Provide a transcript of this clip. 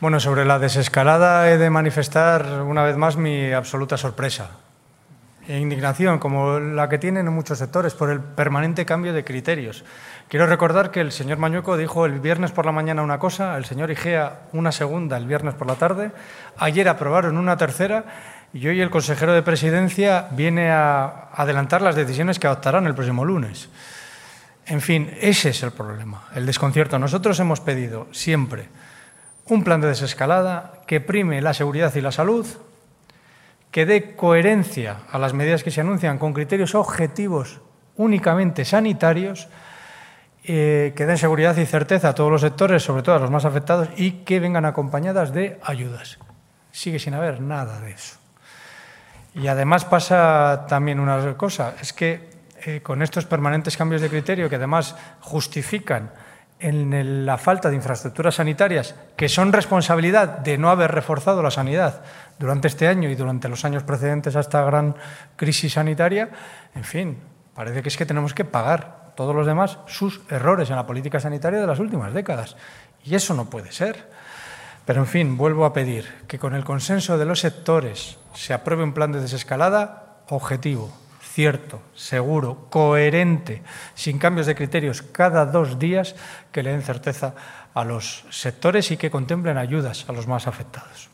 Bueno, sobre la desescalada he de manifestar una vez más mi absoluta sorpresa e indignación, como la que tienen en muchos sectores, por el permanente cambio de criterios. Quiero recordar que el señor Mañueco dijo el viernes por la mañana una cosa, el señor Igea una segunda el viernes por la tarde, ayer aprobaron una tercera y hoy el consejero de Presidencia viene a adelantar las decisiones que adoptarán el próximo lunes. En fin, ese es el problema, el desconcierto. Nosotros hemos pedido siempre un plan de desescalada que prime la seguridad y la salud, que dé coherencia a las medidas que se anuncian con criterios objetivos únicamente sanitarios, que den seguridad y certeza a todos los sectores, sobre todo a los más afectados, y que vengan acompañadas de ayudas. Sigue sin haber nada de eso. Y además pasa también una cosa, es que con estos permanentes cambios de criterio que además justifican en la falta de infraestructuras sanitarias, que son responsabilidad de no haber reforzado la sanidad durante este año y durante los años precedentes a esta gran crisis sanitaria, en fin, parece que es que tenemos que pagar todos los demás sus errores en la política sanitaria de las últimas décadas. Y eso no puede ser. Pero, en fin, vuelvo a pedir que con el consenso de los sectores se apruebe un plan de desescalada objetivo, cierto, seguro, coherente, sin cambios de criterios cada 2 días, que le den certeza a los sectores y que contemplen ayudas a los más afectados.